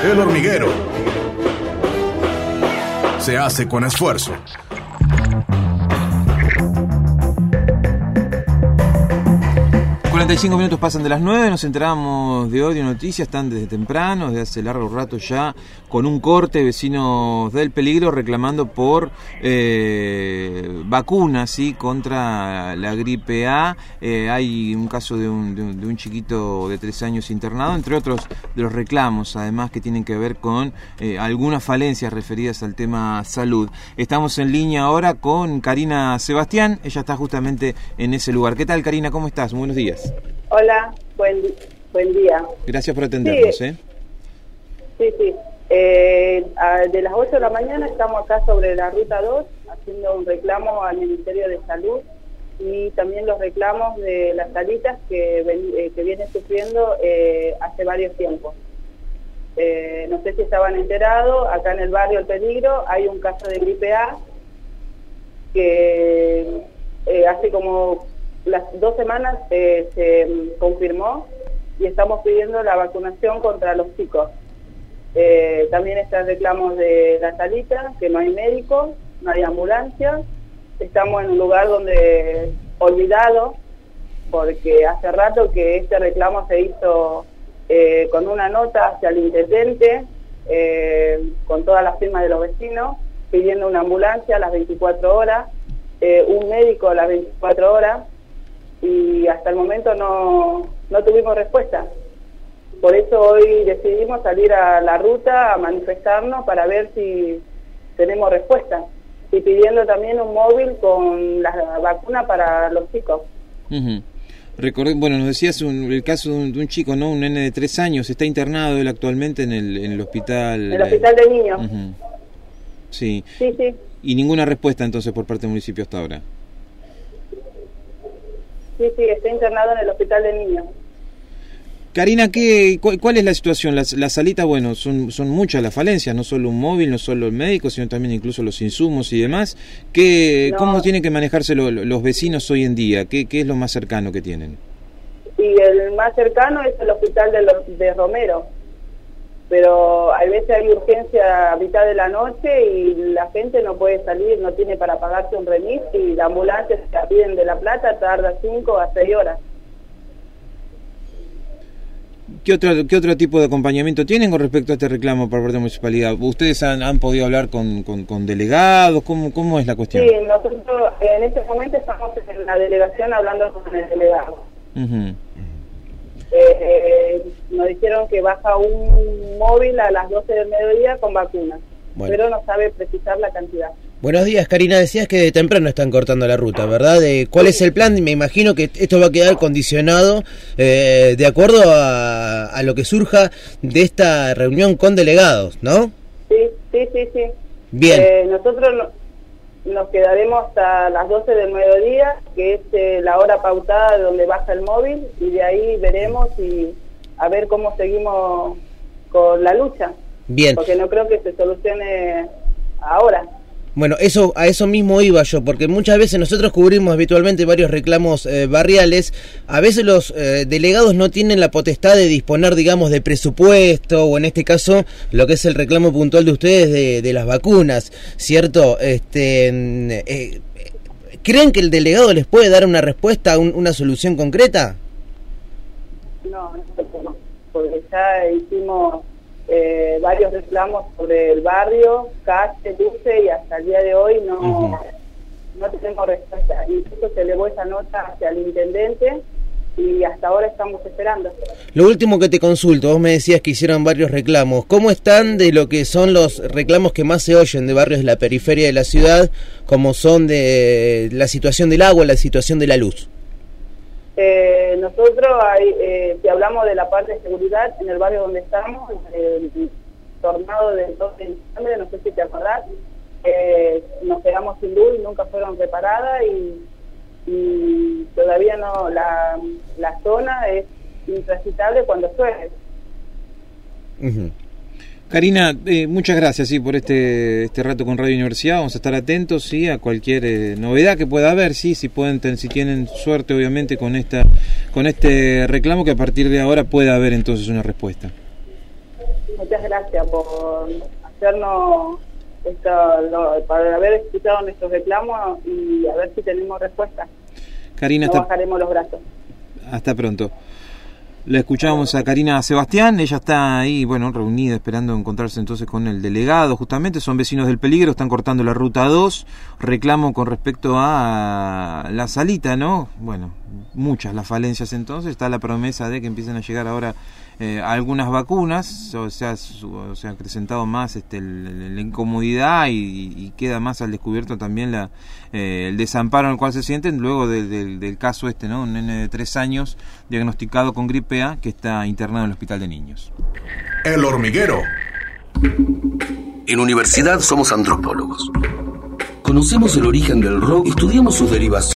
El Hormiguero se hace con esfuerzo. Minutos pasan de las 9, nos enteramos de hoy de noticias, están desde temprano, desde hace largo rato ya, con un corte, vecinos del Peligro reclamando por vacunas, ¿sí?, contra la gripe A. Hay un caso de un chiquito de 3 años internado, entre otros de los reclamos, además, que tienen que ver con algunas falencias referidas al tema salud. Estamos en línea ahora con Karina Sebastián, ella está justamente en ese lugar. ¿Qué tal, Karina? ¿Cómo estás? Buenos días. Hola, buen día. Gracias por atendernos. Sí. De las 8 de la mañana estamos acá sobre la Ruta 2 haciendo un reclamo al Ministerio de Salud y también los reclamos de las salitas que vienen sufriendo hace varios tiempos. No sé si estaban enterados, acá en el barrio El Peligro hay un caso de gripe A que hace como las 2 semanas se confirmó y estamos pidiendo la vacunación contra los chicos. También están reclamos de la salita, que no hay médico, no hay ambulancia. Estamos en un lugar donde olvidado, porque hace rato que este reclamo se hizo con una nota hacia el intendente, con todas las firmas de los vecinos, pidiendo una ambulancia a las 24 horas, un médico a las 24 horas, y hasta el momento no tuvimos respuesta. Por eso hoy decidimos salir a la ruta a manifestarnos para ver si tenemos respuesta, y pidiendo también un móvil con la vacuna para los chicos. Uh-huh. Bueno, nos decías el caso de un chico, ¿no? Un nene de 3 años, está internado él actualmente en el hospital. En el hospital de niños. Uh-huh. Sí. Sí. Y ninguna respuesta entonces por parte del municipio hasta ahora. Sí, está internado en el hospital de niños. Karina, ¿cuál es la situación? Las salitas, bueno, son muchas las falencias, no solo un móvil, no solo el médico, sino también incluso los insumos y demás. ¿Cómo tienen que manejarse los vecinos hoy en día? ¿Qué es lo más cercano que tienen? Y el más cercano es el hospital de Romero, pero a veces hay urgencia a mitad de la noche y la gente no puede salir, no tiene para pagarse un remis, y la ambulancia, si la piden de La Plata, tarda 5 a 6 horas. ¿Qué otro tipo de acompañamiento tienen con respecto a este reclamo por parte de la municipalidad? ¿Ustedes han podido hablar con delegados? ¿Cómo es la cuestión? Sí, nosotros en este momento estamos en la delegación hablando con el delegado. Uh-huh. Nos dijeron que baja un móvil a las 12 del mediodía con vacunas, pero no sabe precisar la cantidad. Buenos días, Karina. Decías que de temprano están cortando la ruta, ¿verdad? ¿Cuál es el plan? Me imagino que esto va a quedar condicionado de acuerdo a lo que surja de esta reunión con delegados, ¿no? Sí. Bien. Nosotros nos quedaremos hasta las 12 del mediodía, que es la hora pautada de donde baja el móvil, y de ahí veremos y a ver cómo seguimos con la lucha. Bien. Porque no creo que se solucione ahora. Bueno, a eso mismo iba yo, porque muchas veces nosotros cubrimos habitualmente varios reclamos barriales. A veces los delegados no tienen la potestad de disponer, digamos, de presupuesto, o en este caso, lo que es el reclamo puntual de ustedes de las vacunas, ¿cierto? ¿Creen que el delegado les puede dar una respuesta, una solución concreta? No, porque ya hicimos varios reclamos sobre el barrio, calle, luce, y hasta el día de hoy no tenemos respuesta. Incluso se elevó esa nota hacia el intendente y hasta ahora estamos esperando. Lo último que te consulto, vos me decías que hicieron varios reclamos. ¿Cómo están de lo que son los reclamos que más se oyen de barrios de la periferia de la ciudad, como son de la situación del agua, la situación de la luz? Nosotros, si hablamos de la parte de seguridad, en el barrio donde estamos, el tornado del 12 de diciembre, no sé si te acordás, nos quedamos sin luz y nunca fueron reparadas, y todavía no, la zona es intransitable cuando llueve. Uh-huh. Karina, muchas gracias por este rato con Radio Universidad. Vamos a estar atentos a cualquier novedad que pueda haber, si tienen suerte obviamente con este reclamo, que a partir de ahora pueda haber entonces una respuesta. Muchas gracias por hacernos para haber escuchado nuestros reclamos y a ver si tenemos respuesta. Karina, no bajaremos los brazos. Hasta pronto. La escuchamos a Karina Sebastián, ella está ahí, bueno, reunida, esperando encontrarse entonces con el delegado, justamente, son vecinos del peligro, están cortando la ruta 2, reclamo con respecto a la salita, ¿no? Bueno, muchas las falencias entonces, está la promesa de que empiecen a llegar ahora algunas vacunas, se ha acrecentado más la incomodidad y queda más al descubierto también el desamparo en el cual se sienten luego del caso ¿no? Un nene de 3 años diagnosticado con gripe A que está internado en el hospital de niños. El hormiguero. En Universidad somos antropólogos. Conocemos el origen del rock y estudiamos sus derivaciones.